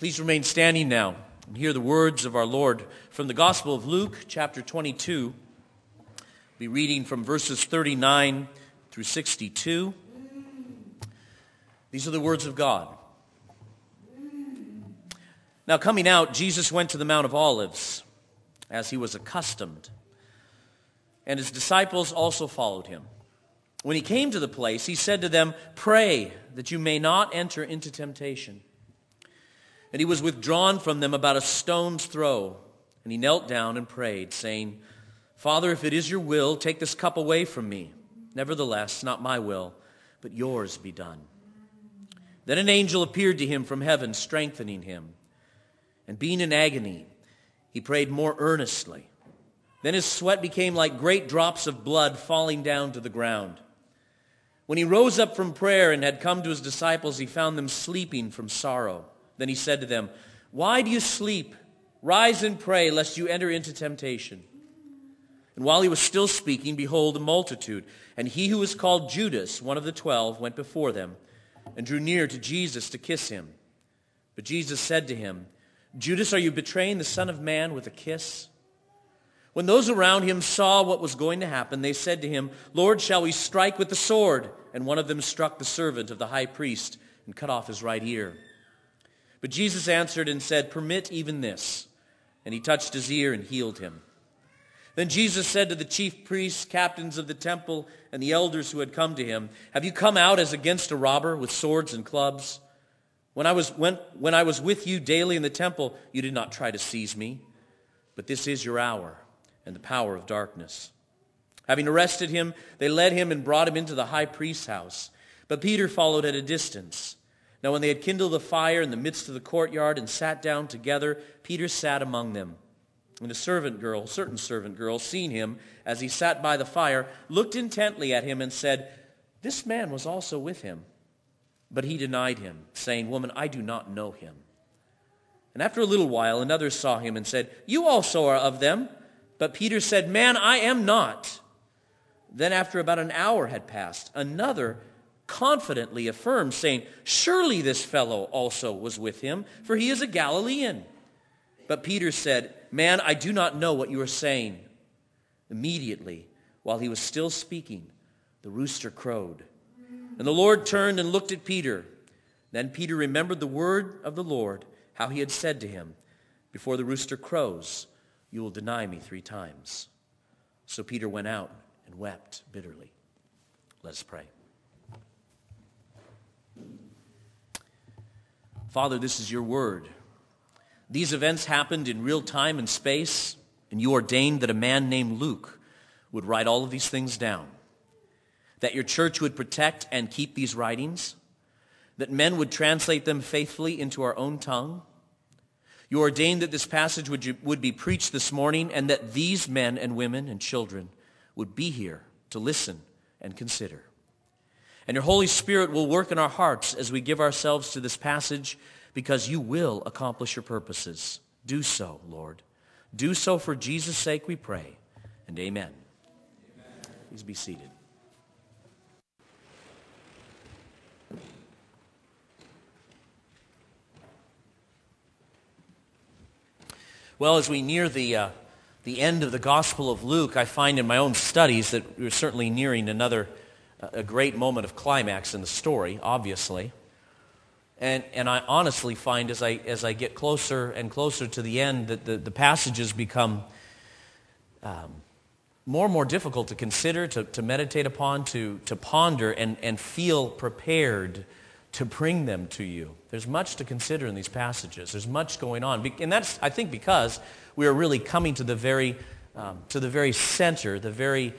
Please remain standing now and hear the words of our Lord from the Gospel of Luke, chapter 22. We'll be reading from verses 39 through 62. These are the words of God. Now coming out, Jesus went to the Mount of Olives, as he was accustomed, and his disciples also followed him. When he came to the place, he said to them, "Pray that you may not enter into temptation." And he was withdrawn from them about a stone's throw, and he knelt down and prayed, saying, "Father, if it is your will, take this cup away from me. Nevertheless, not my will, but yours be done." Then an angel appeared to him from heaven, strengthening him. And being in agony, he prayed more earnestly. Then his sweat became like great drops of blood falling down to the ground. When he rose up from prayer and had come to his disciples, he found them sleeping from sorrow. Then he said to them, "Why do you sleep? Rise and pray, lest you enter into temptation." And while he was still speaking, behold, a multitude, and he who was called Judas, one of the 12, went before them, and drew near to Jesus to kiss him. But Jesus said to him, "Judas, are you betraying the Son of Man with a kiss?" When those around him saw what was going to happen, they said to him, "Lord, shall we strike with the sword?" And one of them struck the servant of the high priest and cut off his right ear. But Jesus answered and said, "Permit even this." And he touched his ear and healed him. Then Jesus said to the chief priests, captains of the temple, and the elders who had come to him, "Have you come out as against a robber with swords and clubs? When I was with you daily in the temple, you did not try to seize me. But this is your hour and the power of darkness." Having arrested him, they led him and brought him into the high priest's house. But Peter followed at a distance. Now when they had kindled a fire in the midst of the courtyard and sat down together, Peter sat among them. And a certain servant girl, seeing him as he sat by the fire, looked intently at him and said, "This man was also with him." But he denied him, saying, "Woman, I do not know him." And after a little while, another saw him and said, "You also are of them." But Peter said, "Man, I am not." Then after about an hour had passed, another confidently affirmed, saying, "Surely this fellow also was with him, for he is a Galilean." But Peter said, "Man, I do not know what you are saying." Immediately, while he was still speaking, the rooster crowed. And the Lord turned and looked at Peter. Then Peter remembered the word of the Lord, how he had said to him, "Before the rooster crows, you will deny me 3 times." So Peter went out and wept bitterly. Let us pray. Father, this is your word. These events happened in real time and space, and you ordained that a man named Luke would write all of these things down, that your church would protect and keep these writings, that men would translate them faithfully into our own tongue. You ordained that this passage would be preached this morning, and that these men and women and children would be here to listen and consider. And your Holy Spirit will work in our hearts as we give ourselves to this passage, because you will accomplish your purposes. Do so, Lord. Do so for Jesus' sake, we pray. And amen. Please be seated. Well, as we near the end of the Gospel of Luke, I find in my own studies that we're certainly nearing a great moment of climax in the story, obviously. And I honestly find as I get closer and closer to the end that the passages become more and more difficult to consider, to meditate upon, to ponder, and feel prepared to bring them to you. There's much to consider in these passages. There's much going on. And that's, I think, because we are really coming to the very center, the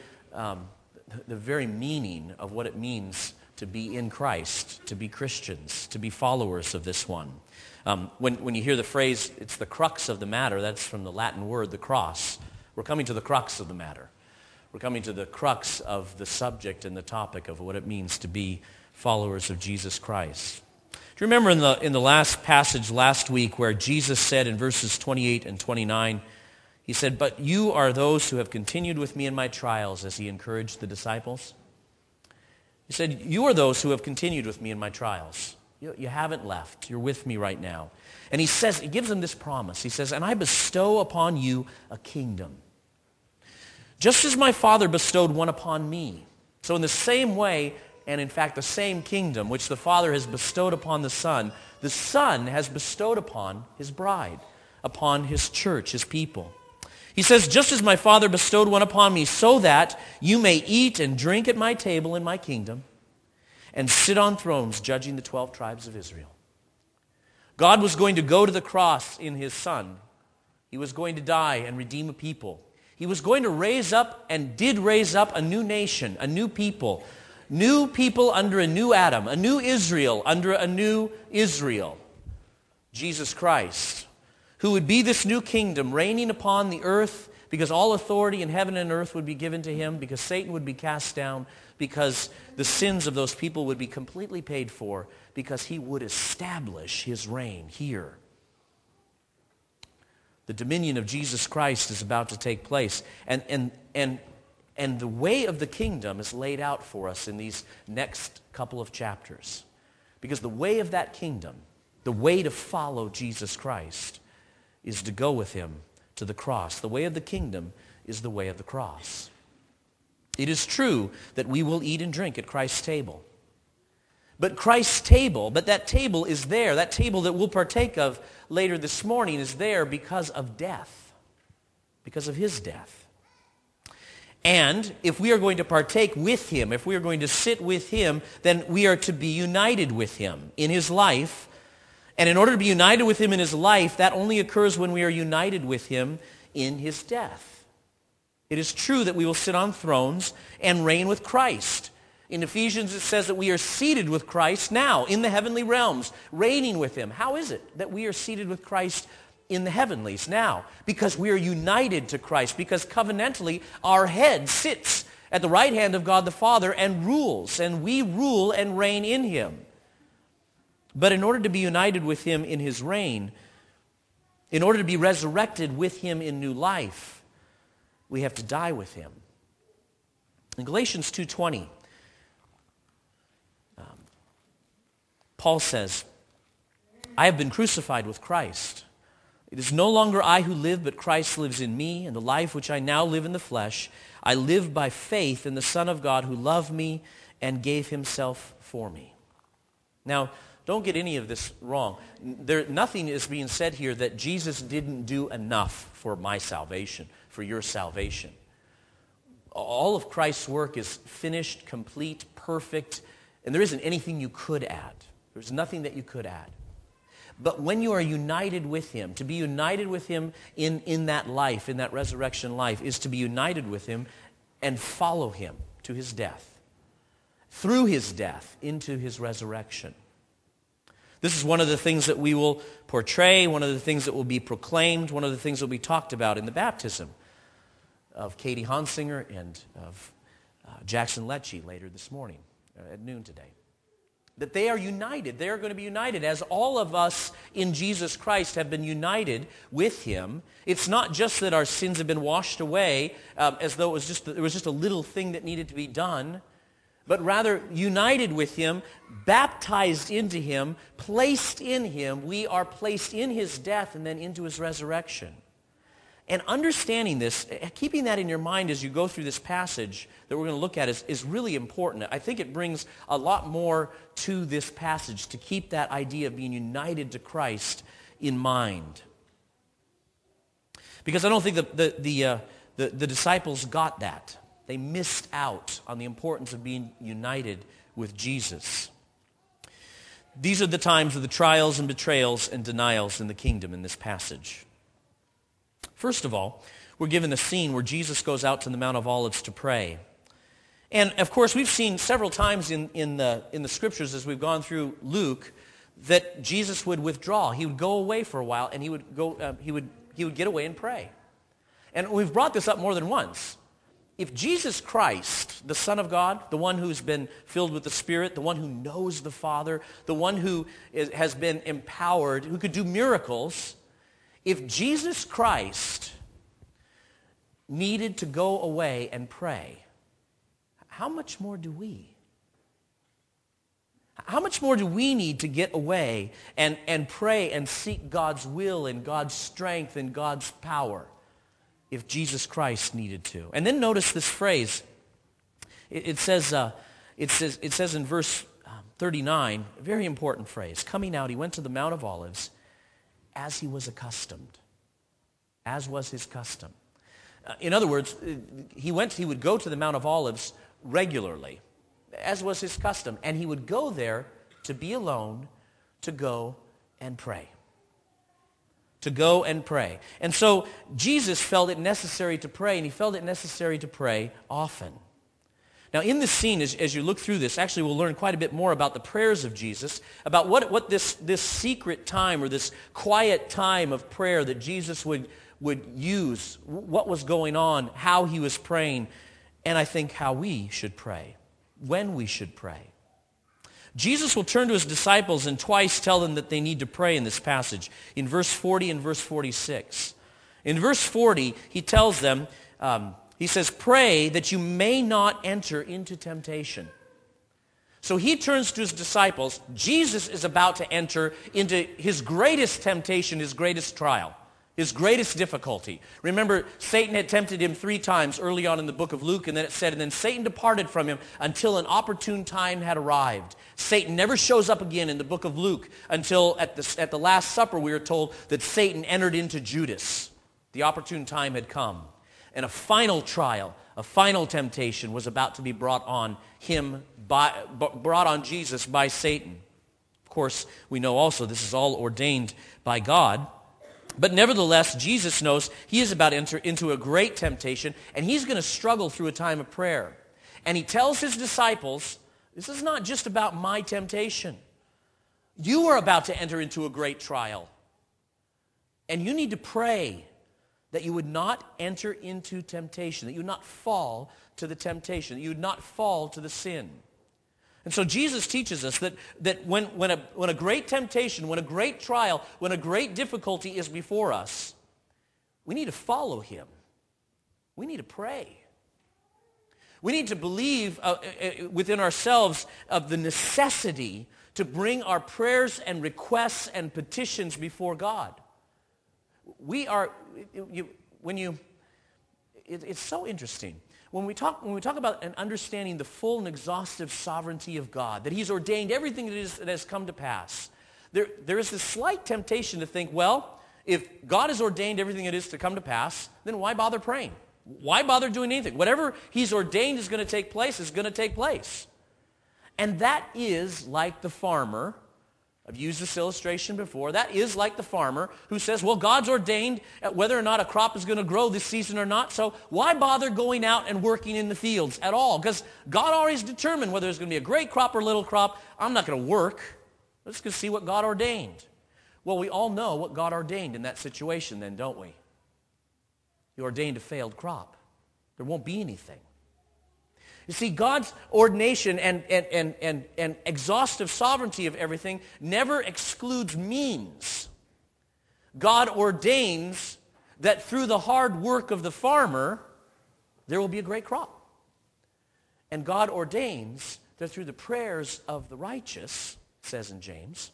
very meaning of what it means to be in Christ, to be Christians, to be followers of this one. When you hear the phrase, it's the crux of the matter, that's from the Latin word, the cross. We're coming to the crux of the matter. We're coming to the crux of the subject and the topic of what it means to be followers of Jesus Christ. Do you remember in the last passage last week where Jesus said in verses 28 and 29, he said, "But you are those who have continued with me in my trials," as he encouraged the disciples. He said, "You are those who have continued with me in my trials." You haven't left. You're with me right now. And he gives them this promise. He says, and I bestow upon you a kingdom, just as my Father bestowed one upon me. So in the same way, and in fact the same kingdom which the Father has bestowed upon the Son has bestowed upon his bride, upon his church, his people. He says, just as my Father bestowed one upon me, so that you may eat and drink at my table in my kingdom, and sit on thrones judging the 12 tribes of Israel. God was going to go to the cross in his Son. He was going to die and redeem a people. He was going to raise up and did raise up a new nation, a new people under a new Adam, a new Israel under a new Israel, Jesus Christ, who would be this new kingdom reigning upon the earth, because all authority in heaven and earth would be given to him, because Satan would be cast down, because the sins of those people would be completely paid for, because he would establish his reign here. The dominion of Jesus Christ is about to take place. And the way of the kingdom is laid out for us in these next couple of chapters. Because the way of that kingdom, the way to follow Jesus Christ, is to go with him to the cross. The way of the kingdom is the way of the cross. It is true that we will eat and drink at Christ's table. But that table is there. That table that we'll partake of later this morning is there because of death, because of his death. And if we are going to partake with him, if we are going to sit with him, then we are to be united with him in his life. And in order to be united with him in his life, that only occurs when we are united with him in his death. It is true that we will sit on thrones and reign with Christ. In Ephesians it says that we are seated with Christ now in the heavenly realms, reigning with him. How is it that we are seated with Christ in the heavenlies now? Because we are united to Christ, because covenantally our head sits at the right hand of God the Father and rules, and we rule and reign in him. But in order to be united with him in his reign, in order to be resurrected with him in new life, we have to die with him. In Galatians 2:20, Paul says, I have been crucified with Christ. It is no longer I who live, but Christ lives in me, and the life which I now live in the flesh, I live by faith in the Son of God who loved me and gave himself for me. Now, don't get any of this wrong. Nothing is being said here that Jesus didn't do enough for my salvation, for your salvation. All of Christ's work is finished, complete, perfect, and there isn't anything you could add. There's nothing that you could add. But when you are united with him, to be united with him in that life, in that resurrection life, is to be united with him and follow him to his death, through his death into his resurrection. This is one of the things that we will portray, one of the things that will be proclaimed, one of the things that will be talked about in the baptism of Katie Hansinger and of Jackson Lecce later this morning, at noon today. That they are united. They are going to be united. As all of us in Jesus Christ have been united with him, it's not just that our sins have been washed away as though it was just a little thing that needed to be done, but rather united with him, baptized into him, placed in him. We are placed in his death and then into his resurrection. And understanding this, keeping that in your mind as you go through this passage that we're going to look at is really important. I think it brings a lot more to this passage to keep that idea of being united to Christ in mind. Because I don't think the disciples got that. They missed out on the importance of being united with Jesus. These are the times of the trials and betrayals and denials in the kingdom in this passage. First of all, we're given a scene where Jesus goes out to the Mount of Olives to pray. And of course, we've seen several times in the scriptures as we've gone through Luke that Jesus would withdraw. He would go away for a while, and he would get away and pray. And we've brought this up more than once. If Jesus Christ, the Son of God, the one who's been filled with the Spirit, the one who knows the Father, the one who has been empowered, who could do miracles, if Jesus Christ needed to go away and pray, how much more do we? How much more do we need to get away and pray and seek God's will and God's strength and God's power if Jesus Christ needed to? And then notice this phrase. It says in verse 39, a very important phrase. Coming out, he went to the Mount of Olives as he was accustomed, as was his custom. In other words, he would go to the Mount of Olives regularly, as was his custom, and he would go there to be alone, to go and pray. To go and pray. And so Jesus felt it necessary to pray, and he felt it necessary to pray often. Now, in this scene, as you look through this, actually we'll learn quite a bit more about the prayers of Jesus, about what this secret time or this quiet time of prayer that Jesus would use, what was going on, how he was praying, and I think how we should pray, when we should pray. Jesus will turn to his disciples and twice tell them that they need to pray in this passage, in verse 40 and verse 46. In verse 40, he tells them, he says, pray that you may not enter into temptation. So he turns to his disciples. Jesus is about to enter into his greatest temptation, his greatest trial, his greatest difficulty. Remember, Satan had tempted him 3 times early on in the book of Luke, and then it said, and then Satan departed from him until an opportune time had arrived. Satan never shows up again in the book of Luke until at the Last Supper we are told that Satan entered into Judas. The opportune time had come. And a final trial, a final temptation was about to be brought on Jesus by Satan. Of course, we know also this is all ordained by God. But nevertheless, Jesus knows he is about to enter into a great temptation, and he's going to struggle through a time of prayer. And he tells his disciples, this is not just about my temptation. You are about to enter into a great trial. And you need to pray that you would not enter into temptation, that you would not fall to the temptation, that you would not fall to the sin. And so Jesus teaches us that when a great temptation, when a great trial, when a great difficulty is before us, we need to follow him. We need to pray. We need to believe within ourselves of the necessity to bring our prayers and requests and petitions before God. It's so interesting. When we talk about and understanding the full and exhaustive sovereignty of God, that he's ordained everything that has come to pass, there is this slight temptation to think, well, if God has ordained everything that is to come to pass, then why bother praying? Why bother doing anything? Whatever he's ordained is going to take place is going to take place. And that is like the farmer. I've used this illustration before. That is like the farmer who says, well, God's ordained whether or not a crop is going to grow this season or not, so why bother going out and working in the fields at all? Because God already determined whether there's going to be a great crop or little crop. I'm not going to work. Let's go see what God ordained. Well, we all know what God ordained in that situation then, don't we? He ordained a failed crop. There won't be anything. You see, God's ordination and exhaustive sovereignty of everything never excludes means. God ordains that through the hard work of the farmer, there will be a great crop. And God ordains that through the prayers of the righteous, it says in James,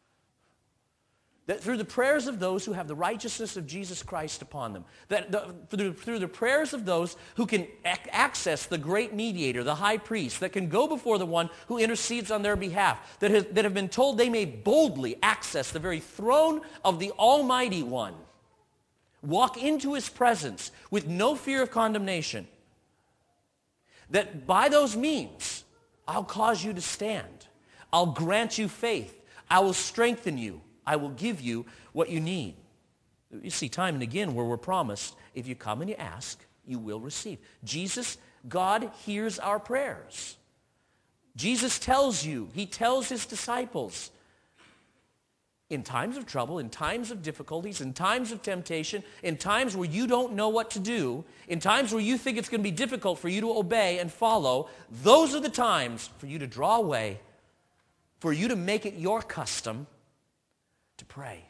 that through the prayers of those who have the righteousness of Jesus Christ upon them, through the prayers of those who can access the great mediator, the high priest, that can go before the one who intercedes on their behalf, that have been told they may boldly access the very throne of the Almighty One, walk into his presence with no fear of condemnation, that by those means, I'll cause you to stand. I'll grant you faith. I will strengthen you. I will give you what you need. You see time and again where we're promised, if you come and you ask, you will receive. God hears our prayers. Jesus tells you, he tells his disciples, in times of trouble, in times of difficulties, in times of temptation, in times where you don't know what to do, in times where you think it's going to be difficult for you to obey and follow, those are the times for you to draw away, for you to make it your custom to pray.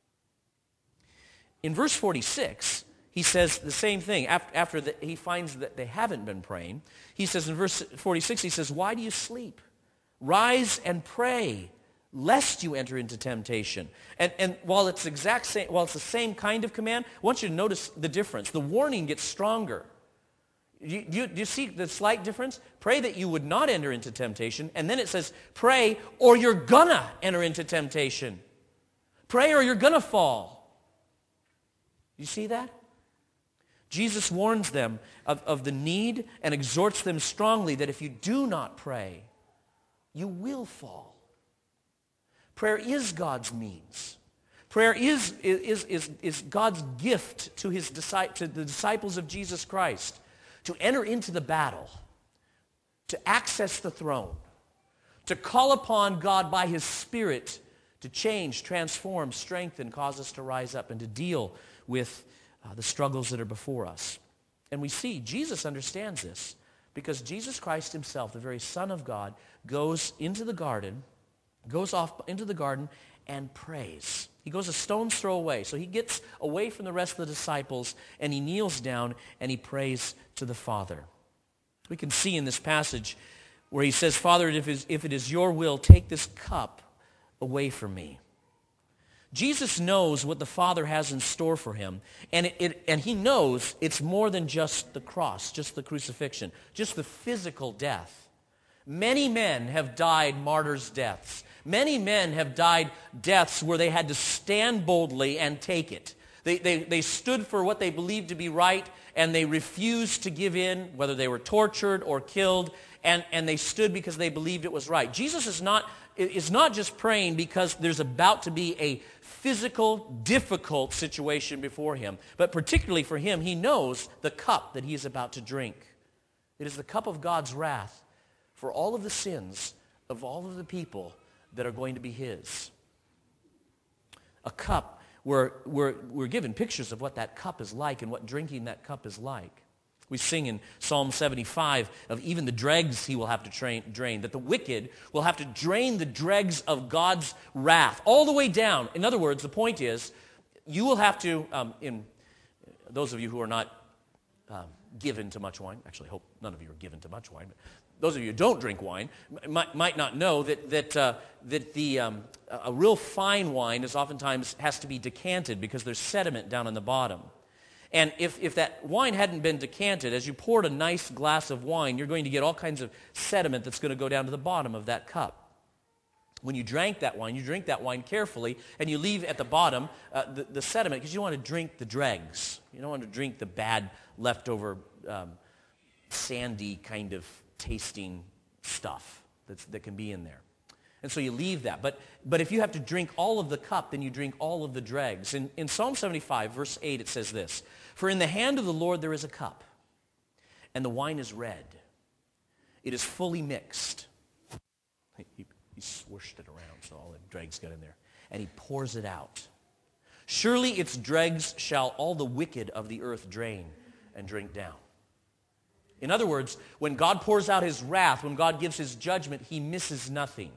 In verse 46, he says the same thing. After he finds that they haven't been praying, he says in verse 46, he says, why do you sleep? Rise and pray, lest you enter into temptation. And while it's the same kind of command, I want you to notice the difference. The warning gets stronger. Do you see the slight difference? Pray that you would not enter into temptation, and then it says, pray or you're gonna enter into temptation. Pray or you're gonna fall. You see that? Jesus warns them of the need and exhorts them strongly that if you do not pray, you will fall. Prayer is God's means. Prayer is God's gift to the disciples of Jesus Christ to enter into the battle, to access the throne, to call upon God by His Spirit to change, transform, strengthen, cause us to rise up and to deal with the struggles that are before us. And we see Jesus understands this because Jesus Christ Himself, the very Son of God, goes off into the garden and prays. He goes a stone's throw away. So He gets away from the rest of the disciples and He kneels down and He prays to the Father. We can see in this passage where He says, Father, if it is your will, take this cup away from me. Jesus knows what the Father has in store for Him, and He knows it's more than just the cross, just the crucifixion, just the physical death. Many men have died martyrs' deaths. Many men have died deaths where they had to stand boldly and take it. They stood for what they believed to be right, and they refused to give in, whether they were tortured or killed, and they stood because they believed it was right. Jesus is not just praying because there's about to be a physical, difficult situation before Him, but particularly for Him, He knows the cup that He is about to drink. It is the cup of God's wrath for all of the sins of all of the people that are going to be His. A cup where we're given pictures of what that cup is like and what drinking that cup is like. We sing in Psalm 75 of even the dregs He will have to drain, that the wicked will have to drain the dregs of God's wrath all the way down. In other words, the point is, you will have to, in those of you who are not given to much wine, actually I hope none of you are given to much wine, but those of you who don't drink wine might not know that a real fine wine is oftentimes has to be decanted because there's sediment down on the bottom. And if that wine hadn't been decanted, as you poured a nice glass of wine, you're going to get all kinds of sediment that's going to go down to the bottom of that cup. When you drank that wine, you drink that wine carefully, and you leave at the bottom the sediment because you want to drink the dregs. You don't want to drink the bad, leftover, sandy kind of tasting stuff that can be in there. And so you leave that. But if you have to drink all of the cup, then you drink all of the dregs. In Psalm 75, verse 8, it says this, "For in the hand of the Lord there is a cup, and the wine is red. It is fully mixed." He swooshed it around so all the dregs got in there. And He pours it out. "Surely its dregs shall all the wicked of the earth drain and drink down." In other words, when God pours out His wrath, when God gives His judgment, He misses nothing.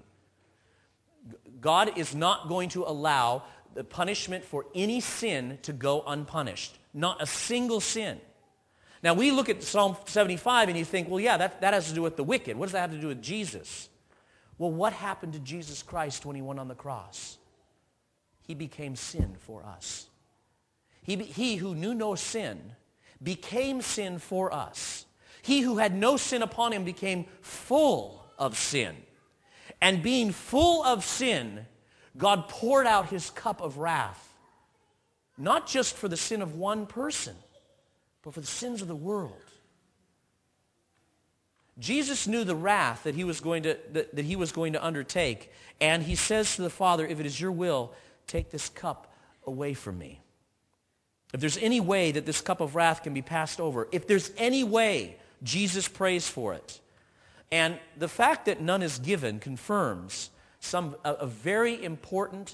God is not going to allow the punishment for any sin to go unpunished. Not a single sin. Now we look at Psalm 75 and you think, well, yeah, that has to do with the wicked. What does that have to do with Jesus? Well, what happened to Jesus Christ when He went on the cross? He became sin for us. He who knew no sin became sin for us. He who had no sin upon Him became full of sin. And being full of sin, God poured out His cup of wrath, not just for the sin of one person, but for the sins of the world. Jesus knew the wrath that He was going to undertake, and He says to the Father, "If it is your will, take this cup away from me." If there's any way that this cup of wrath can be passed over, if there's any way, Jesus prays for it. And the fact that none is given confirms a very important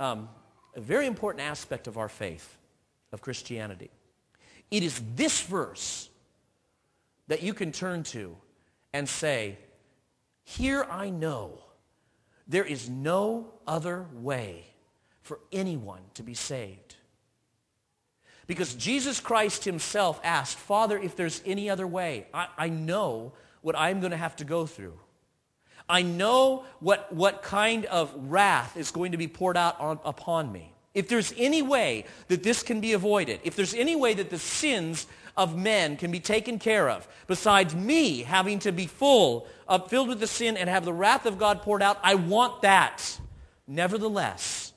aspect of our faith, of Christianity. It is this verse that you can turn to and say, here I know there is no other way for anyone to be saved. Because Jesus Christ Himself asked, "Father, if there's any other way, I know what I'm going to have to go through. I know what kind of wrath is going to be poured out upon me. If there's any way that this can be avoided, if there's any way that the sins of men can be taken care of, besides me having to be filled with the sin and have the wrath of God poured out, I want that. Nevertheless,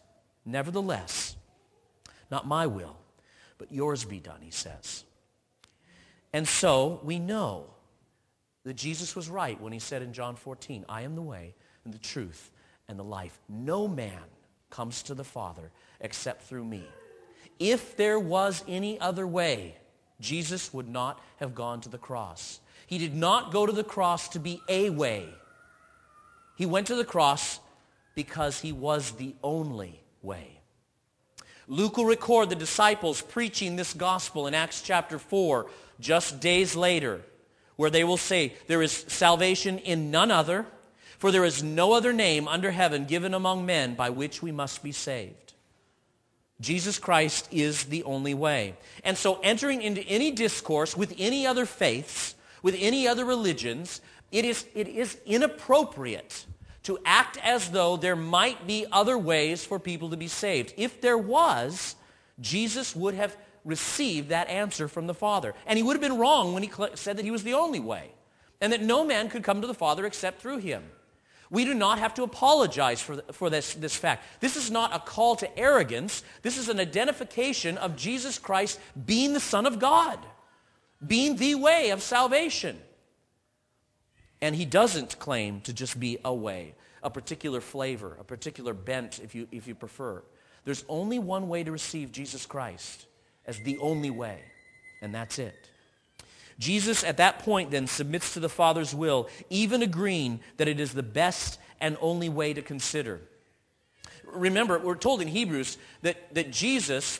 not my will, but yours be done, he says. And so we know that Jesus was right when he said in John 14, I am the way and the truth and the life. No man comes to the Father except through me. If there was any other way, Jesus would not have gone to the cross. He did not go to the cross to be a way. He went to the cross because he was the only way. Luke will record the disciples preaching this gospel in Acts chapter 4, just days later, where they will say, there is salvation in none other, for there is no other name under heaven given among men by which we must be saved. Jesus Christ is the only way. And so entering into any discourse with any other faiths, with any other religions, it is inappropriate to act as though there might be other ways for people to be saved. If there was, Jesus would have received that answer from the Father. And he would have been wrong when he said that he was the only way, and that no man could come to the Father except through him. We do not have to apologize for this fact. This is not a call to arrogance. This is an identification of Jesus Christ being the Son of God, being the way of salvation. And he doesn't claim to just be a way, a particular flavor, a particular bent, if you prefer. There's only one way to receive Jesus Christ as the only way, and that's it. Jesus at that point then submits to the Father's will, even agreeing that it is the best and only way to consider. Remember, we're told in Hebrews that Jesus,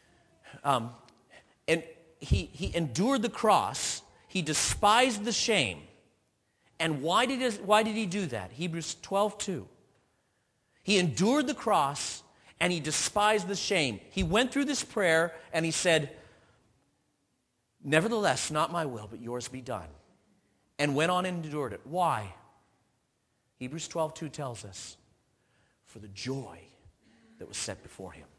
and he endured the cross, he despised the shame. And why did he do that? Hebrews 12:2. He endured the cross and he despised the shame. He went through this prayer and he said, nevertheless, not my will, but yours be done. And went on and endured it. Why? Hebrews 12:2 tells us, for the joy that was set before him.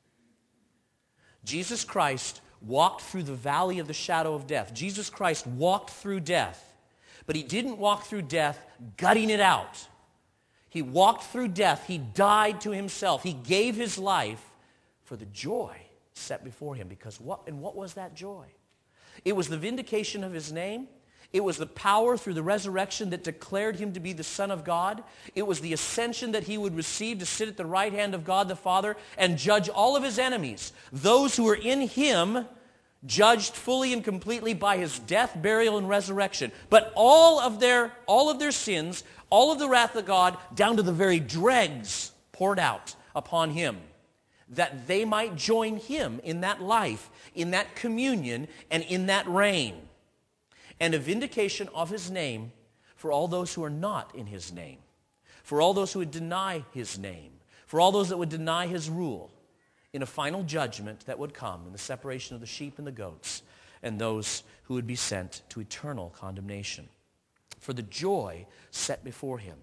Jesus Christ walked through the valley of the shadow of death. Jesus Christ walked through death. But he didn't walk through death gutting it out. He walked through death. He died to himself. He gave his life for the joy set before him. Because what was that joy? It was the vindication of his name. It was the power through the resurrection that declared him to be the Son of God. It was the ascension that he would receive to sit at the right hand of God the Father and judge all of his enemies. Those who were in him, judged fully and completely by his death, burial, and resurrection. But all of their sins, all of the wrath of God, down to the very dregs, poured out upon him, that they might join him in that life, in that communion, and in that reign. And a vindication of his name for all those who are not in his name, for all those who would deny his name, for all those that would deny his rule, in a final judgment that would come in the separation of the sheep and the goats, and those who would be sent to eternal condemnation. For the joy set before him,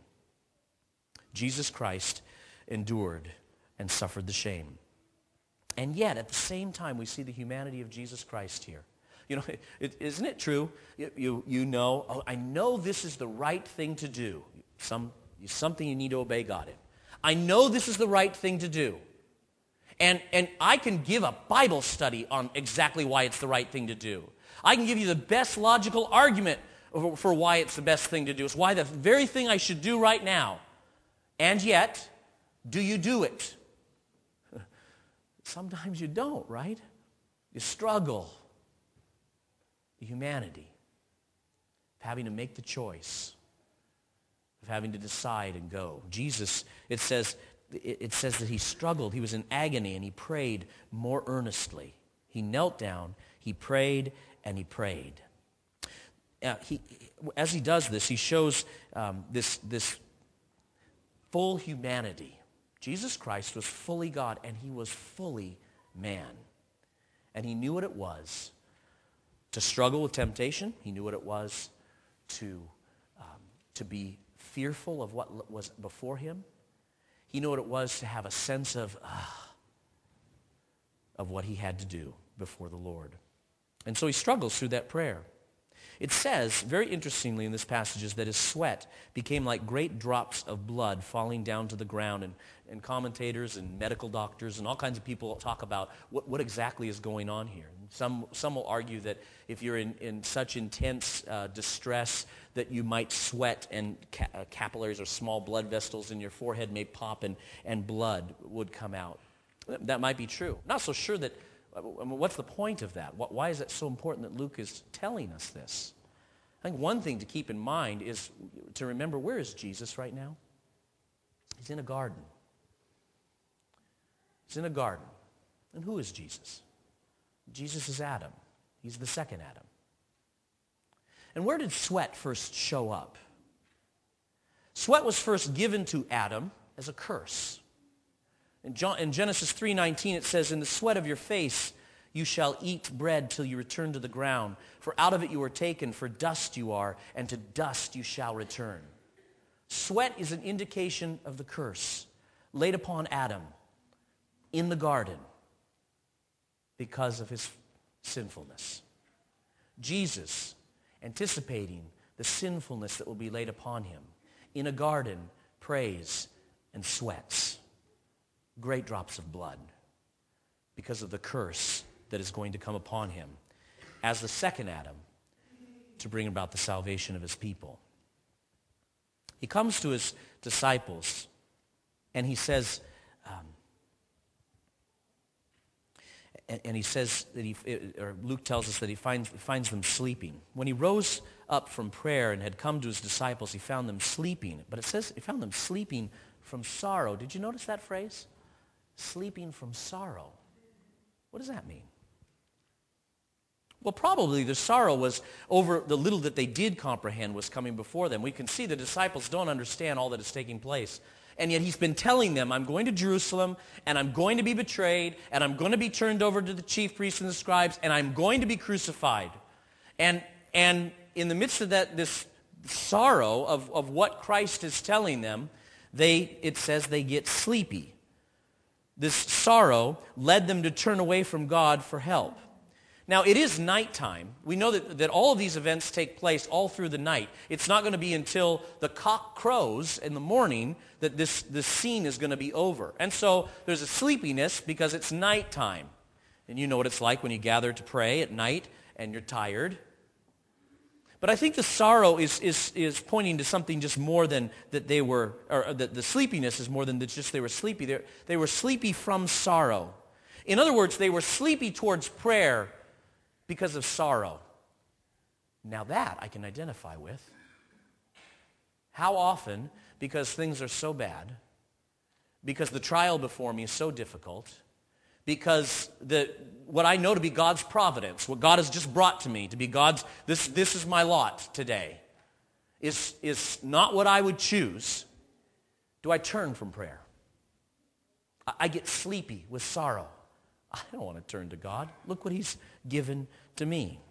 Jesus Christ endured and suffered the shame. And yet, at the same time, we see the humanity of Jesus Christ here. You know, isn't it true? You know, oh, I know this is the right thing to do. Something you need to obey God in. I know this is the right thing to do. And I can give a Bible study on exactly why it's the right thing to do. I can give you the best logical argument for why it's the best thing to do. It's why the very thing I should do right now. And yet, do you do it? Sometimes you don't, right? You struggle. The humanity of having to make the choice, of having to decide and go. Jesus, it says that he struggled. He was in agony, and he prayed more earnestly. He knelt down, he prayed, and he prayed. As he does this, he shows this full humanity. Jesus Christ was fully God, and he was fully man. And he knew what it was to struggle with temptation. He knew what it was to be fearful of what was before him. He knew what it was to have a sense of what he had to do before the Lord. And so he struggles through that prayer. It says, very interestingly in this passage, is that his sweat became like great drops of blood falling down to the ground. And commentators and medical doctors and all kinds of people talk about what exactly is going on here. Some will argue that if you're in such intense distress that you might sweat and capillaries or small blood vessels in your forehead may pop and blood would come out. That might be true. I'm not so sure that, what's the point of that? Why is it so important that Luke is telling us this? I think one thing to keep in mind is to remember, where is Jesus right now? He's in a garden. He's in a garden. And who is Jesus? Jesus is Adam. He's the second Adam. And where did sweat first show up? Sweat was first given to Adam as a curse. In Genesis 3:19 it says, "In the sweat of your face you shall eat bread till you return to the ground. For out of it you are taken, for dust you are, and to dust you shall return." Sweat is an indication of the curse laid upon Adam in the garden because of his sinfulness. Jesus, anticipating the sinfulness that will be laid upon him, in a garden prays and sweats great drops of blood because of the curse that is going to come upon him as the second Adam to bring about the salvation of his people. He comes to his disciples and he says, that Luke tells us that he finds them sleeping. When he rose up from prayer and had come to his disciples, he found them sleeping. But it says he found them sleeping from sorrow. Did you notice that phrase? Sleeping from sorrow. What does that mean? Well, probably the sorrow was over the little that they did comprehend was coming before them. We can see the disciples don't understand all that is taking place. And yet he's been telling them, I'm going to Jerusalem, and I'm going to be betrayed, and I'm going to be turned over to the chief priests and the scribes, and I'm going to be crucified. And in the midst of that, this sorrow of what Christ is telling them, it says they get sleepy. This sorrow led them to turn away from God for help. Now, it is nighttime. We know that all of these events take place all through the night. It's not going to be until the cock crows in the morning that this scene is going to be over. And so there's a sleepiness because it's nighttime. And you know what it's like when you gather to pray at night and you're tired. But I think the sorrow is pointing to something just more than that they were, or that the sleepiness is more than that just they were sleepy. They were sleepy from sorrow. In other words, they were sleepy towards prayer because of sorrow. Now that I can identify with. How often, because things are so bad, because the trial before me is so difficult, because what I know to be God's providence, what God has just brought to me to be God's, this is my lot today, is not what I would choose, do I turn from prayer? I get sleepy with sorrow. I don't want to turn to God. Look what he's given to me.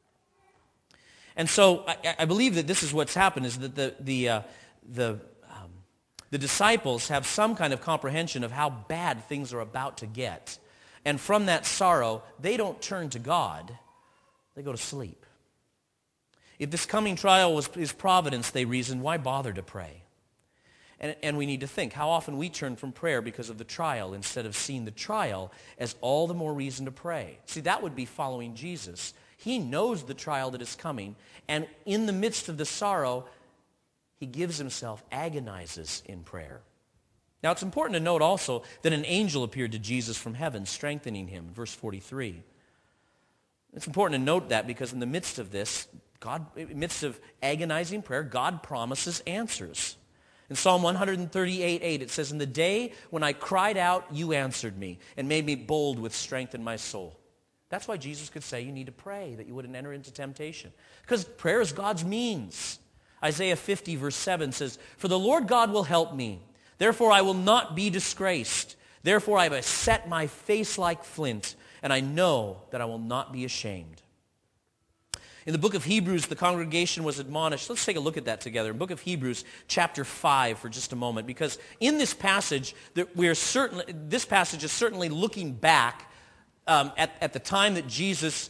And so I believe that this is what's happened, is that the disciples have some kind of comprehension of how bad things are about to get. And from that sorrow, they don't turn to God. They go to sleep. If this coming trial is providence, they reason, why bother to pray? And we need to think how often we turn from prayer because of the trial instead of seeing the trial as all the more reason to pray. See, that would be following Jesus. He knows the trial that is coming, and in the midst of the sorrow, he gives himself, agonizes in prayer. Now, it's important to note also that an angel appeared to Jesus from heaven, strengthening him, verse 43. It's important to note that because in the midst of this, in the midst of agonizing prayer, God promises answers. In Psalm 138:8, it says, "In the day when I cried out, you answered me and made me bold with strength in my soul." That's why Jesus could say you need to pray that you wouldn't enter into temptation. Because prayer is God's means. Isaiah 50 verse 7 says, "For the Lord God will help me. Therefore I will not be disgraced. Therefore I have set my face like flint, and I know that I will not be ashamed." In the book of Hebrews, the congregation was admonished. Let's take a look at that together. In the book of Hebrews, chapter 5, for just a moment, because in this passage, this passage is certainly looking back at the time that Jesus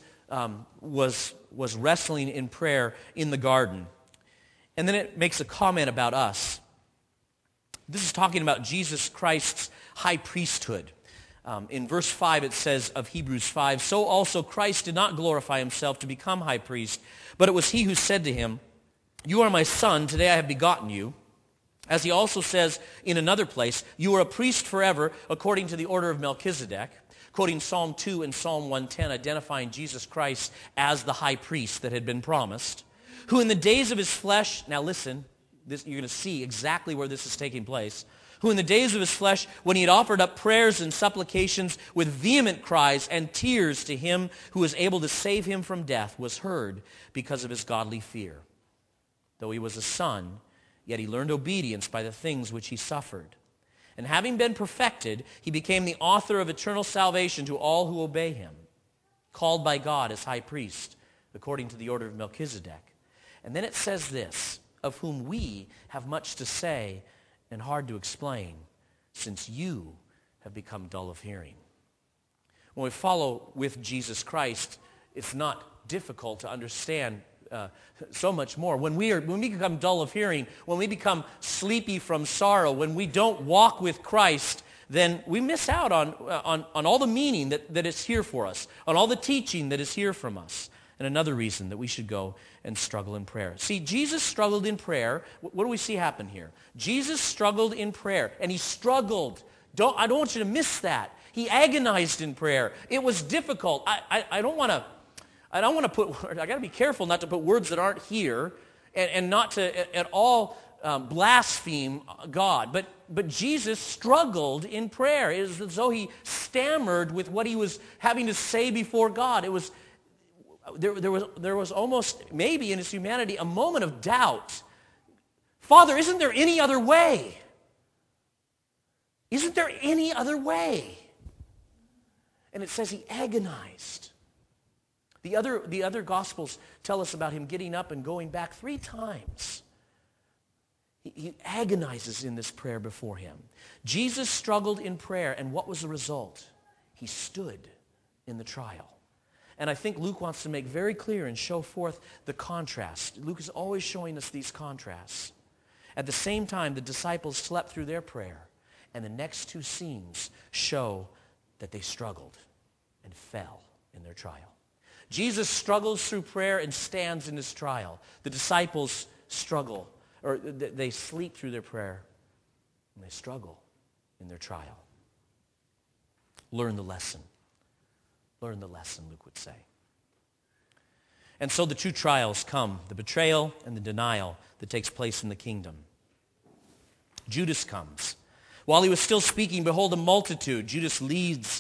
was wrestling in prayer in the garden. And then it makes a comment about us. This is talking about Jesus Christ's high priesthood. In verse 5 it says of Hebrews 5, "So also Christ did not glorify himself to become high priest, but it was he who said to him, 'You are my son, today I have begotten you.' As he also says in another place, 'You are a priest forever according to the order of Melchizedek,'" quoting Psalm 2 and Psalm 110, identifying Jesus Christ as the high priest that had been promised, "who in the days of his flesh," now listen, you're going to see exactly where this is taking place, "who in the days of his flesh, when he had offered up prayers and supplications with vehement cries and tears to him who was able to save him from death, was heard because of his godly fear. Though he was a son, yet he learned obedience by the things which he suffered. And having been perfected, he became the author of eternal salvation to all who obey him, called by God as high priest, according to the order of Melchizedek." And then it says this, "Of whom we have much to say and hard to explain, since you have become dull of hearing." When we follow with Jesus Christ, it's not difficult to understand so much more. When we become dull of hearing, when we become sleepy from sorrow, when we don't walk with Christ, then we miss out on all the meaning that is here for us, on all the teaching that is here from us. And another reason that we should go and struggle in prayer. See, Jesus struggled in prayer. What do we see happen here? Jesus struggled in prayer, and he struggled. I don't want you to miss that. He agonized in prayer. It was difficult. I don't want to put. I got to be careful not to put words that aren't here, and not to at all blaspheme God. But Jesus struggled in prayer. It was as though he stammered with what he was having to say before God. It was. There was almost, maybe in his humanity, a moment of doubt. Father, isn't there any other way? Isn't there any other way? And it says he agonized. The other Gospels tell us about him getting up and going back 3 times. He agonizes in this prayer before him. Jesus struggled in prayer, and what was the result? He stood in the trial. And I think Luke wants to make very clear and show forth the contrast. Luke is always showing us these contrasts. At the same time, the disciples slept through their prayer, and the next 2 scenes show that they struggled and fell in their trial. Jesus struggles through prayer and stands in his trial. The disciples struggle, or they sleep through their prayer, and they struggle in their trial. Learn the lesson. Learn the lesson, Luke would say. And so the 2 trials come, the betrayal and the denial that takes place in the kingdom. Judas comes. While he was still speaking, behold, a multitude. Judas leads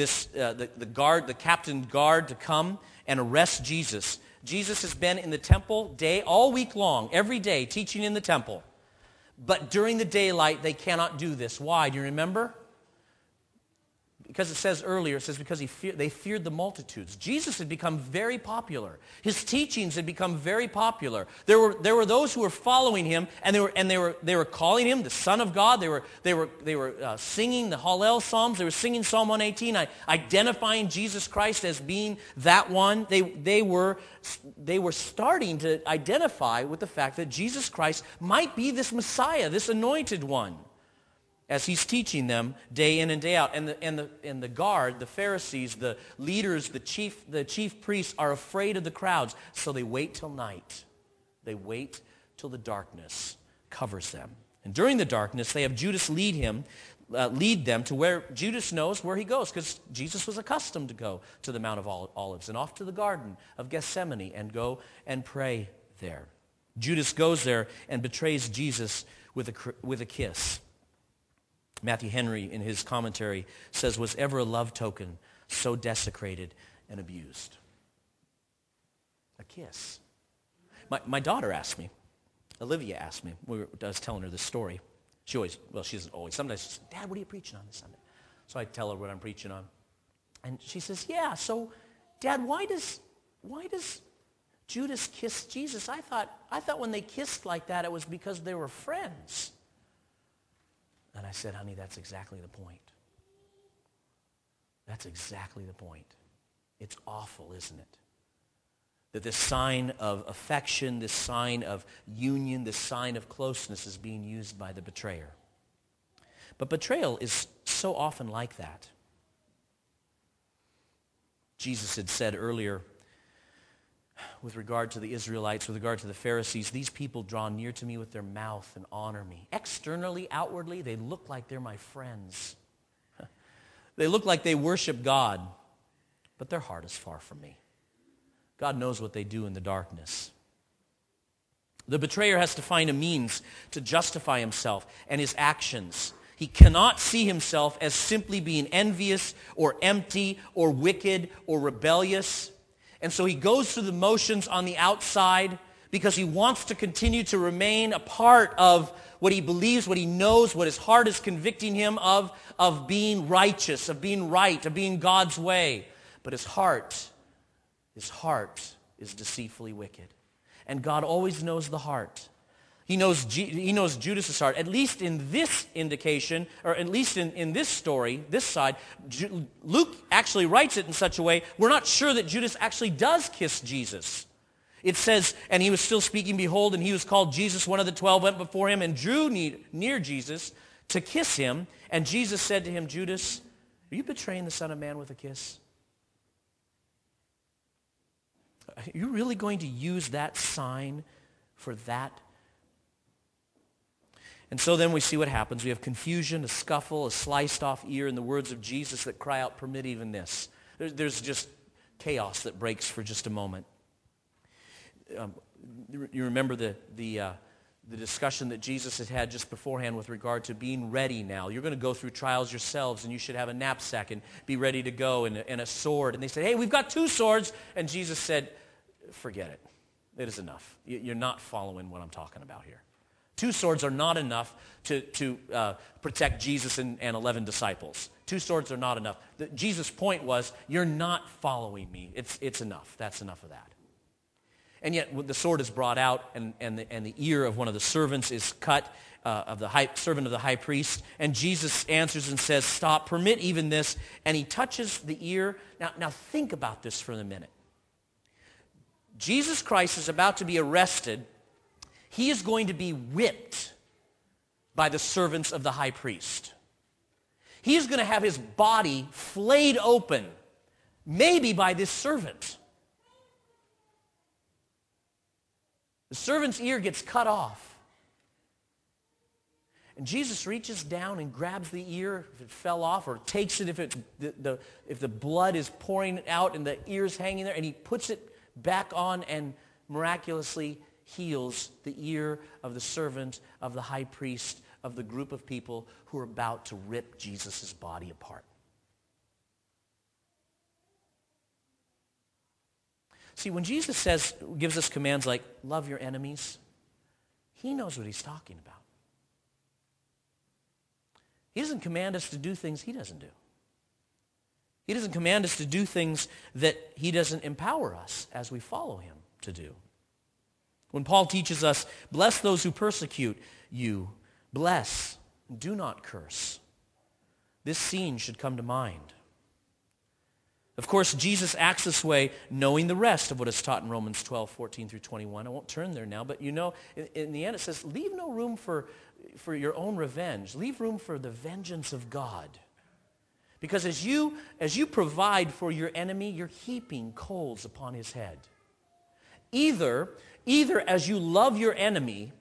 the captain guard to come and arrest Jesus. Jesus has been in the temple all week long, every day, teaching in the temple. But during the daylight, they cannot do this. Why? Do you remember? Because it says earlier, because they feared the multitudes. Jesus had become very popular. His teachings had become very popular. There were those who were following him, and they were calling him the Son of God. They were singing the Hallel Psalms. They were singing Psalm 118, identifying Jesus Christ as being that one. They were starting to identify with the fact that Jesus Christ might be this Messiah, this anointed one, as he's teaching them day in and day out. And the guard, the Pharisees, the leaders, the chief priests are afraid of the crowds, so they wait till night. They wait till the darkness covers them. And during the darkness, they have Judas lead them to where Judas knows where he goes, because Jesus was accustomed to go to the Mount of Olives and off to the Garden of Gethsemane and go and pray there. Judas goes there and betrays Jesus with a kiss. Matthew Henry, in his commentary, says, "Was ever a love token so desecrated and abused?" A kiss. My daughter asked me, Olivia asked me, I was telling her this story. She doesn't always. Sometimes she says, "Dad, what are you preaching on this Sunday?" So I tell her what I'm preaching on. And she says, "Yeah, so Dad, why does Judas kissed Jesus. I thought when they kissed like that, it was because they were friends. And I said, honey, that's exactly the point. That's exactly the point. It's awful, isn't it? That this sign of affection, this sign of union, this sign of closeness is being used by the betrayer. But betrayal is so often like that. Jesus had said earlier, with regard to the Israelites, with regard to the Pharisees, these people draw near to me with their mouth and honor me. Externally, outwardly, they look like they're my friends. They look like they worship God, but their heart is far from me. God knows what they do in the darkness. The betrayer has to find a means to justify himself and his actions. He cannot see himself as simply being envious or empty or wicked or rebellious. And so he goes through the motions on the outside because he wants to continue to remain a part of what he believes, what he knows, what his heart is convicting him of being righteous, of being right, of being God's way. But his heart is deceitfully wicked. And God always knows the heart. He knows Judas' heart. At least in this indication, or at least in this story, this side, Luke actually writes it in such a way, we're not sure that Judas actually does kiss Jesus. It says, and he was still speaking, behold, and he was called Jesus, one of the 12 went before him and drew near Jesus to kiss him. And Jesus said to him, Judas, are you betraying the Son of Man with a kiss? Are you really going to use that sign for that? And so then we see what happens. We have confusion, a scuffle, a sliced off ear, and the words of Jesus that cry out, permit even this. There's just chaos that breaks for just a moment. You remember the discussion that Jesus had just beforehand with regard to being ready now. You're going to go through trials yourselves, and you should have a knapsack and be ready to go, and a sword. And they said, hey, we've got 2 swords. And Jesus said, forget it. It is enough. You're not following what I'm talking about here. 2 swords are not enough to protect Jesus and 11 disciples. 2 swords are not enough. Jesus' point was, you're not following me. It's enough. That's enough of that. And yet the sword is brought out, and the ear of one of the servants is cut, of the servant of the high priest. And Jesus answers and says, stop, permit even this. And he touches the ear. Now think about this for a minute. Jesus Christ is about to be arrested. He is going to be whipped by the servants of the high priest. He is going to have his body flayed open, maybe by this servant. The servant's ear gets cut off. And Jesus reaches down and grabs the ear if it fell off, or takes it if the blood is pouring out and the ear's hanging there, and he puts it back on and miraculously heals the ear of the servant of the high priest of the group of people who are about to rip Jesus' body apart. See, when Jesus gives us commands like, love your enemies, he knows what he's talking about. He doesn't command us to do things he doesn't do. He doesn't command us to do things that he doesn't empower us as we follow him to do. When Paul teaches us, bless those who persecute you, bless, do not curse, this scene should come to mind. Of course, Jesus acts this way knowing the rest of what is taught in Romans 12, 14 through 21. I won't turn there now, but you know, in the end it says, leave no room for your own revenge. Leave room for the vengeance of God. Because as you provide for your enemy, you're heaping coals upon his head. Either as you love your enemy,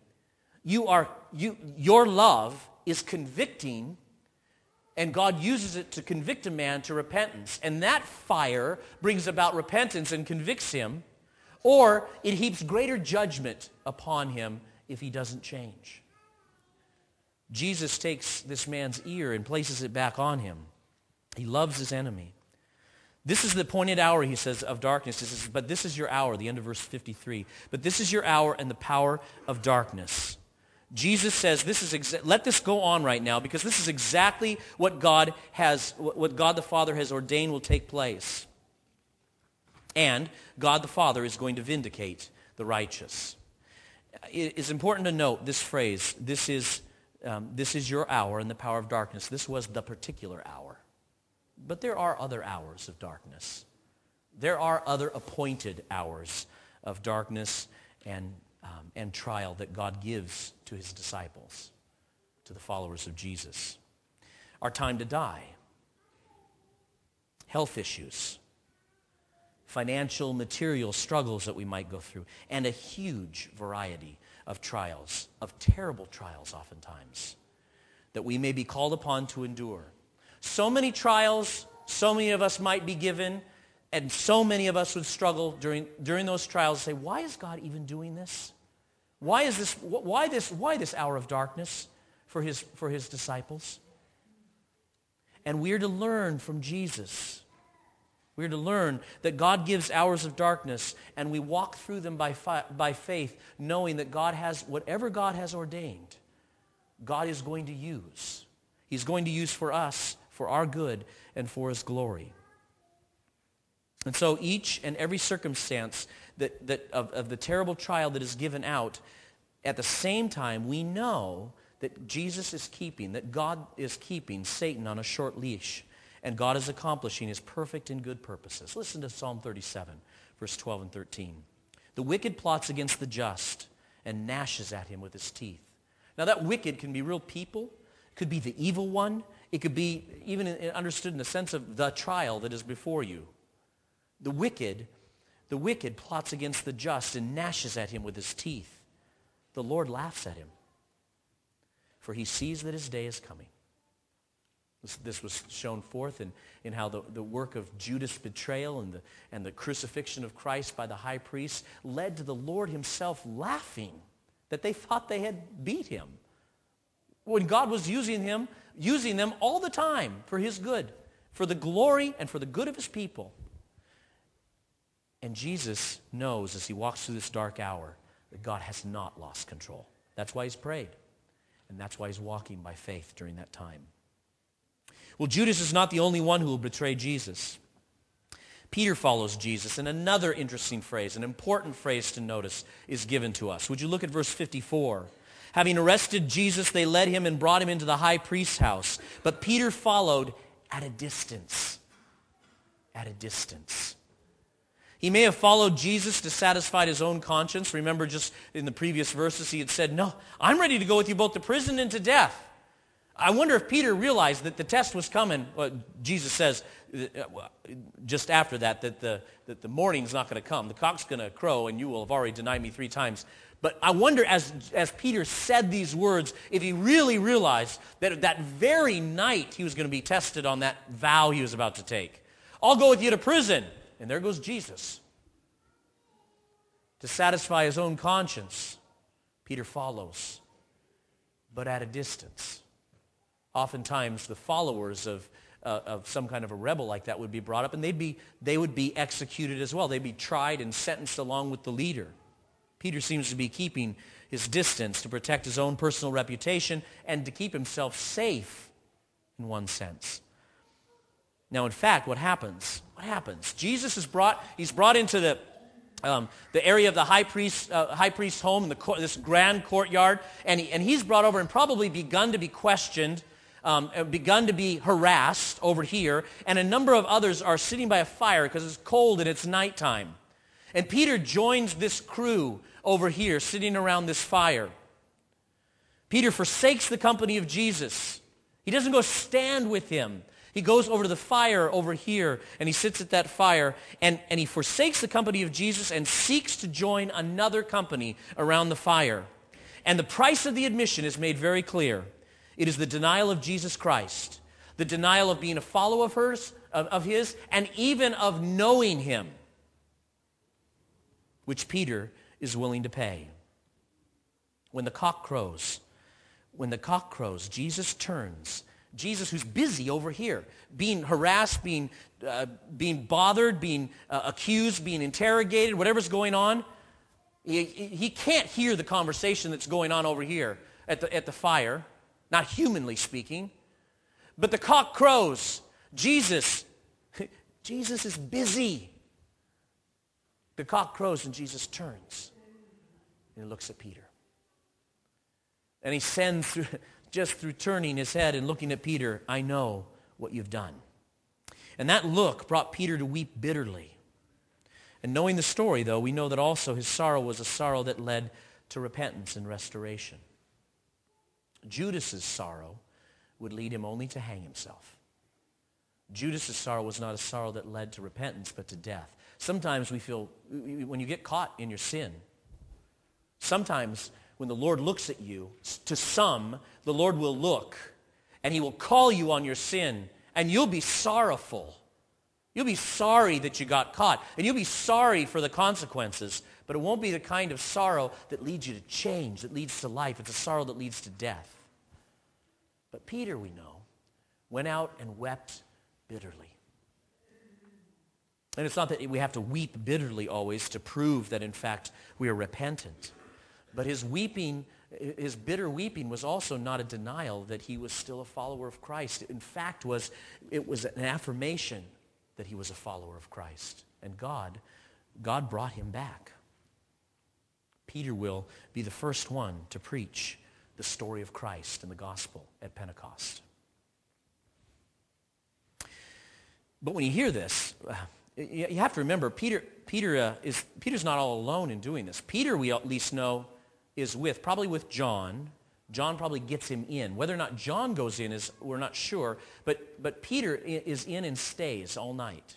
your love is convicting, and God uses it to convict a man to repentance. And that fire brings about repentance and convicts him, or it heaps greater judgment upon him if he doesn't change. Jesus takes this man's ear and places it back on him. He loves his enemy. This is the appointed hour, he says, of darkness. He says, but this is your hour, the end of verse 53. But this is your hour and the power of darkness. Jesus says, let this go on right now, because this is exactly what God the Father has ordained will take place. And God the Father is going to vindicate the righteous. It is important to note this phrase, this is your hour in the power of darkness. This was the particular hour. But there are other hours of darkness. There are other appointed hours of darkness and trial that God gives to his disciples, to the followers of Jesus. Our time to die, health issues, financial, material struggles that we might go through, and a huge variety of trials, of terrible trials oftentimes, that we may be called upon to endure. So many trials, so many of us might be given, and so many of us would struggle during those trials and say, why is God even doing this? Why this hour of darkness for his disciples? And we're to learn from Jesus. We're to learn that God gives hours of darkness, and we walk through them by faith, knowing that God has, whatever God has ordained, God is going to use. He's going to use for us, for our good, and for his glory. And so each and every circumstance of the terrible trial that is given out, at the same time, we know that Jesus is keeping, that God is keeping Satan on a short leash, and God is accomplishing his perfect and good purposes. Listen to Psalm 37, verse 12 and 13. The wicked plots against the just and gnashes at him with his teeth. Now that wicked can be real people, it could be the evil one, it could be even understood in the sense of the trial that is before you. The wicked plots against the just and gnashes at him with his teeth. The Lord laughs at him, for he sees that his day is coming. This was shown forth in how the work of Judas' betrayal and the crucifixion of Christ by the high priest led to the Lord himself laughing that they thought they had beat him, when God was using them all the time for his good, for the glory and for the good of his people. And Jesus knows as he walks through this dark hour that God has not lost control. That's why he's prayed. And that's why he's walking by faith during that time. Well, Judas is not the only one who will betray Jesus. Peter follows Jesus, and another interesting phrase, an important phrase to notice, is given to us. Would you look at verse 54? Having arrested Jesus, they led him and brought him into the high priest's house. But Peter followed at a distance. At a distance. He may have followed Jesus to satisfy his own conscience. Remember, just in the previous verses, he had said, no, I'm ready to go with you both to prison and to death. I wonder if Peter realized that the test was coming. Well, Jesus says just after that the morning's not going to come. The cock's going to crow, and you will have already denied me 3 times. But I wonder, as Peter said these words, if he really realized that that very night he was going to be tested on that vow he was about to take. I'll go with you to prison. And there goes Jesus. To satisfy his own conscience, Peter follows, but at a distance. Oftentimes, the followers of some kind of a rebel like that would be brought up, and they would be executed as well. They'd be tried and sentenced along with the leader. Peter seems to be keeping his distance to protect his own personal reputation and to keep himself safe in one sense. Now, in fact, what happens? Jesus is brought into the area of the high priest's home, in this grand courtyard, and he's brought over and probably begun to be questioned, begun to be harassed over here, and a number of others are sitting by a fire because it's cold and it's nighttime. And Peter joins this crew over here, sitting around this fire. Peter forsakes the company of Jesus. He doesn't go stand with him. He goes over to the fire over here, and he sits at that fire, and he forsakes the company of Jesus and seeks to join another company around the fire. And the price of the admission is made very clear. It is the denial of Jesus Christ, the denial of being a follower of his, and even of knowing him, which Peter is willing to pay. When the cock crows, Jesus turns. Jesus, who's busy over here, being harassed, being bothered, being accused, being interrogated, whatever's going on, he can't hear the conversation that's going on over here at the fire, not humanly speaking. But the cock crows. Jesus is busy. The cock crows and Jesus turns and he looks at Peter. And he sends, just through turning his head and looking at Peter, I know what you've done. And that look brought Peter to weep bitterly. And knowing the story, though, we know that also his sorrow was a sorrow that led to repentance and restoration. Judas's sorrow would lead him only to hang himself. Judas's sorrow was not a sorrow that led to repentance, but to death. Sometimes we feel, when you get caught in your sin, sometimes when the Lord looks at you, to some, the Lord will look, and he will call you on your sin, and you'll be sorrowful. You'll be sorry that you got caught, and you'll be sorry for the consequences, but it won't be the kind of sorrow that leads you to change, that leads to life. It's a sorrow that leads to death. But Peter, we know, went out and wept bitterly. And it's not that we have to weep bitterly always to prove that, in fact, we are repentant. But his weeping, his bitter weeping was also not a denial that he was still a follower of Christ. In fact, it was an affirmation that he was a follower of Christ. And God brought him back. Peter will be the first one to preach the story of Christ and the gospel at Pentecost. But when you hear this, you have to remember, Peter's not all alone in doing this. Peter, we at least know, is probably with John. John probably gets him in. Whether or not John goes in, we're not sure, but Peter is in and stays all night.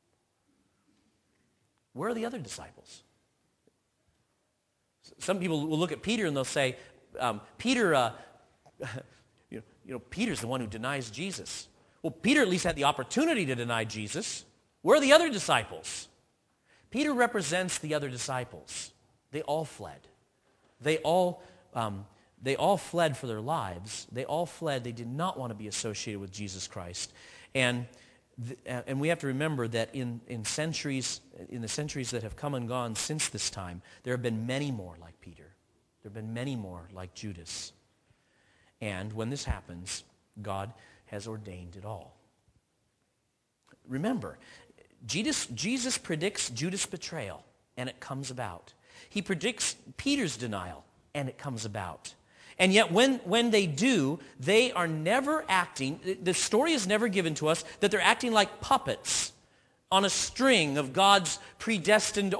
Where are the other disciples? Some people will look at Peter and they'll say, Peter's the one who denies Jesus. Well, Peter at least had the opportunity to deny Jesus. Where are the other disciples? Peter represents the other disciples. They all fled. They all fled for their lives. They all fled. They did not want to be associated with Jesus Christ. And we have to remember that in the centuries that have come and gone since this time, there have been many more like Peter. There have been many more like Judas. And when this happens, God has ordained it all. Remember, Jesus predicts Judas' betrayal, and it comes about. He predicts Peter's denial, and it comes about. And yet when they do, they are never acting, the story is never given to us that they're acting like puppets on a string of God's predestination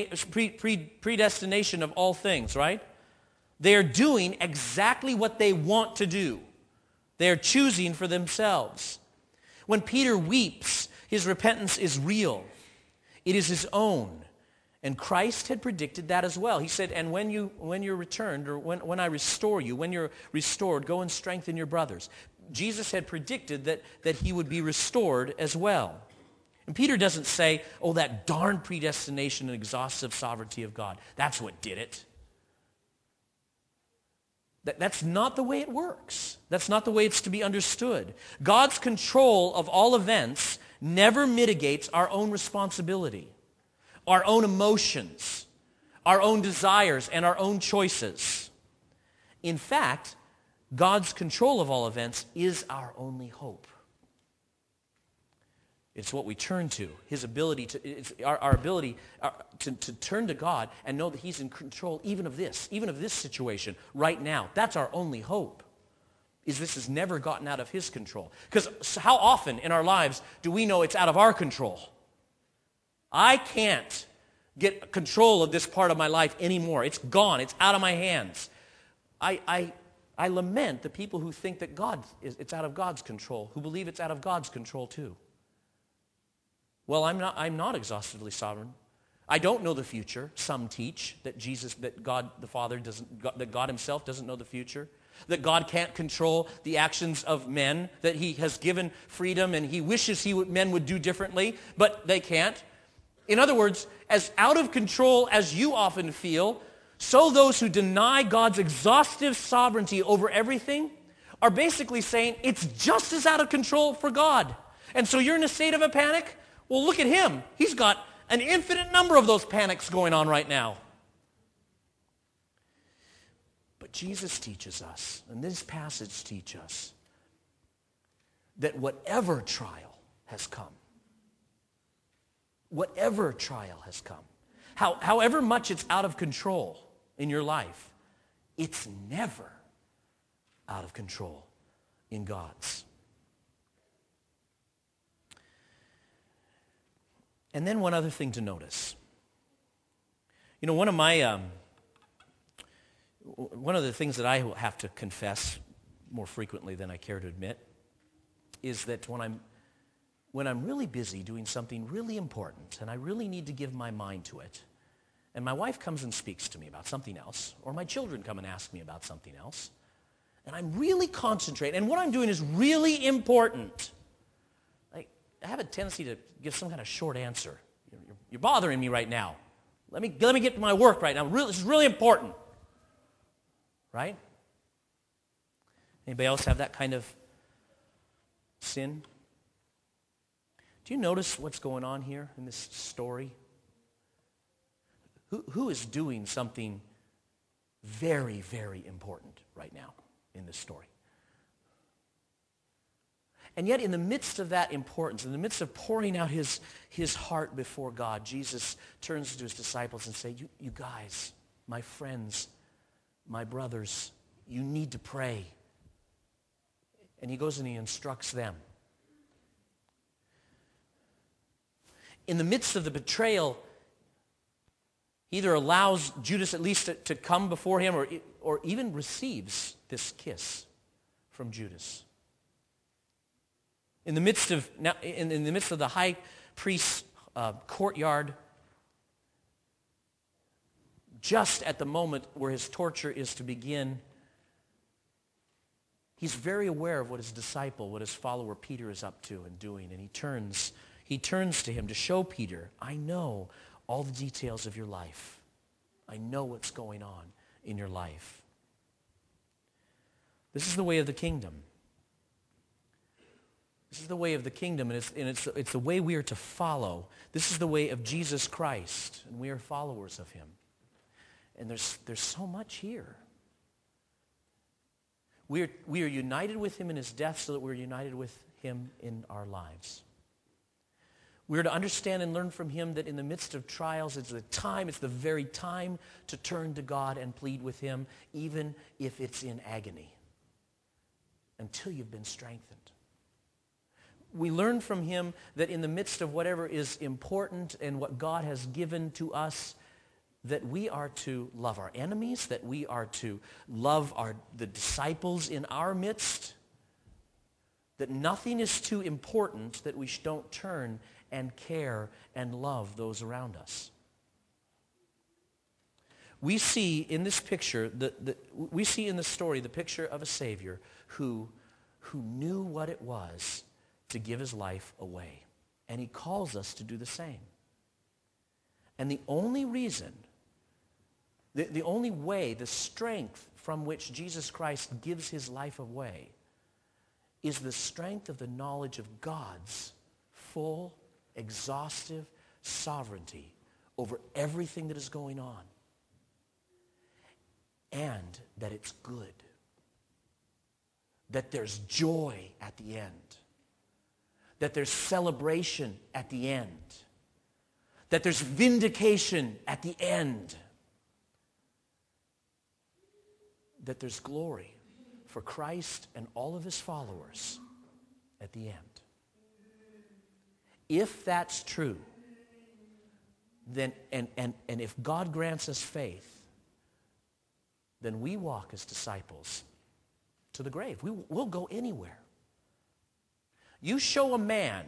of all things, right? They are doing exactly what they want to do. They are choosing for themselves. When Peter weeps, his repentance is real. It is his own. And Christ had predicted that as well. He said, and when you're returned, or when I restore you, when you're restored, go and strengthen your brothers. Jesus had predicted that he would be restored as well. And Peter doesn't say, oh, that darn predestination and exhaustive sovereignty of God. That's what did it. That's not the way it works. That's not the way it's to be understood. God's control of all events never mitigates our own responsibility, our own emotions, our own desires, and our own choices. In fact, God's control of all events is our only hope. It's what we turn to. His ability our ability to turn to God and know that he's in control even of this situation right now. That's our only hope, is this has never gotten out of his control. Because how often in our lives do we know it's out of our control? I can't get control of this part of my life anymore. It's gone. It's out of my hands. I lament the people who think that it's out of God's control, who believe it's out of God's control too. Well, I'm not exhaustively sovereign. I don't know the future. Some teach that God the Father that God himself doesn't know the future, that God can't control the actions of men, that he has given freedom and he wishes men would do differently, but they can't. In other words, as out of control as you often feel, so those who deny God's exhaustive sovereignty over everything are basically saying it's just as out of control for God. And so you're in a state of a panic? Well, look at him. He's got an infinite number of those panics going on right now. But Jesus teaches us, and this passage teaches us, that whatever trial has come, however much it's out of control in your life, it's never out of control in God's. And then one other thing to notice. You know, one of the things that I have to confess more frequently than I care to admit is that when I'm really busy doing something really important and I really need to give my mind to it, and my wife comes and speaks to me about something else, or my children come and ask me about something else, and I'm really concentrating, and what I'm doing is really important, I have a tendency to give some kind of short answer. You're bothering me right now. Let me get to my work right now. This is really important. Right? Anybody else have that kind of sin? Do you notice what's going on here in this story? Who is doing something very, very important right now in this story? And yet in the midst of that importance, in the midst of pouring out his heart before God, Jesus turns to his disciples and says, you guys, my friends, my brothers, you need to pray. And he goes and he instructs them. In the midst of the betrayal, he either allows Judas at least to come before him or even receives this kiss from Judas. In the midst of the high priest's courtyard, just at the moment where his torture is to begin, he's very aware of what his disciple, what his follower Peter is up to and doing, and he turns to him to show Peter, I know all the details of your life. I know what's going on in your life. This is the way of the kingdom. This is the way of the kingdom, and it's the way we are to follow. This is the way of Jesus Christ, and we are followers of him. And there's so much here. We are united with him in his death so that we're united with him in our lives. We are to understand and learn from him that in the midst of trials, it's the very time to turn to God and plead with him, even if it's in agony, until you've been strengthened. We learn from him that in the midst of whatever is important and what God has given to us, that we are to love our enemies, that we are to love the disciples in our midst, that nothing is too important that we don't turn and care and love those around us. We see in this picture, we see in the story the picture of a Savior who knew what it was to give his life away. And he calls us to do the same. And the only reason, the only way, the strength from which Jesus Christ gives his life away is the strength of the knowledge of God's full, exhaustive sovereignty over everything that is going on. And that it's good. That there's joy at the end. That there's celebration at the end. That there's vindication at the end. That there's glory for Christ and all of his followers at the end. If that's true, then and if God grants us faith, then we walk as disciples to the grave. We'll go anywhere. You show a man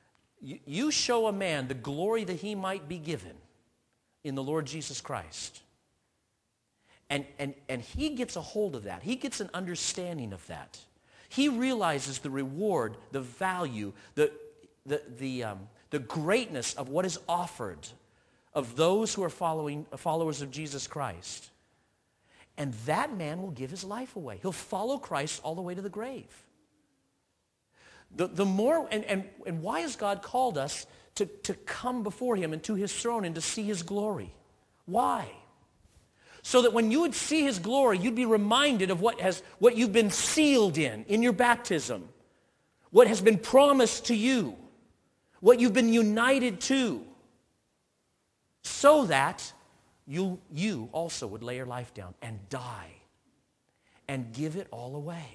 the glory that he might be given in the Lord Jesus Christ. And he gets a hold of that. He gets an understanding of that. He realizes the reward, the value, the greatness of what is offered of those who are followers of Jesus Christ. And that man will give his life away. He'll follow Christ all the way to the grave. The more, and why has God called us to come before him and to his throne and to see his glory? Why? So that when you would see his glory, you'd be reminded of what you've been sealed in your baptism, what has been promised to you, what you've been united to. so that you also would lay your life down and die and give it all away.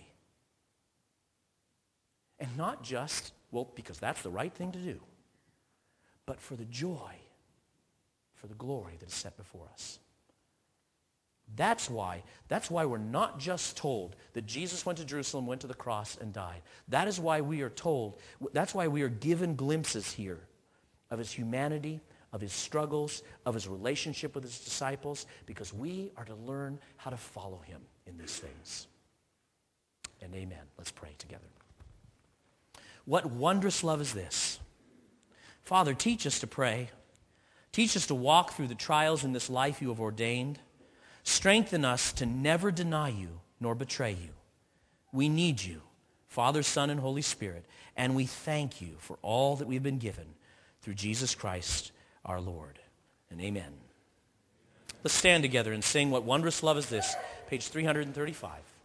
And not just, well, because that's the right thing to do, but for the joy, for the glory that is set before us. That's why we're not just told that Jesus went to Jerusalem, went to the cross, and died. That is why we are told, that's why we are given glimpses here of his humanity, of his struggles, of his relationship with his disciples, because we are to learn how to follow him in these things. And amen. Let's pray together. What wondrous love is this? Father, teach us to pray. Teach us to walk through the trials in this life you have ordained. Strengthen us to never deny you nor betray you. We need you, Father, Son, and Holy Spirit, and we thank you for all that we've been given through Jesus Christ our Lord. And amen. Let's stand together and sing What Wondrous Love Is This, page 335.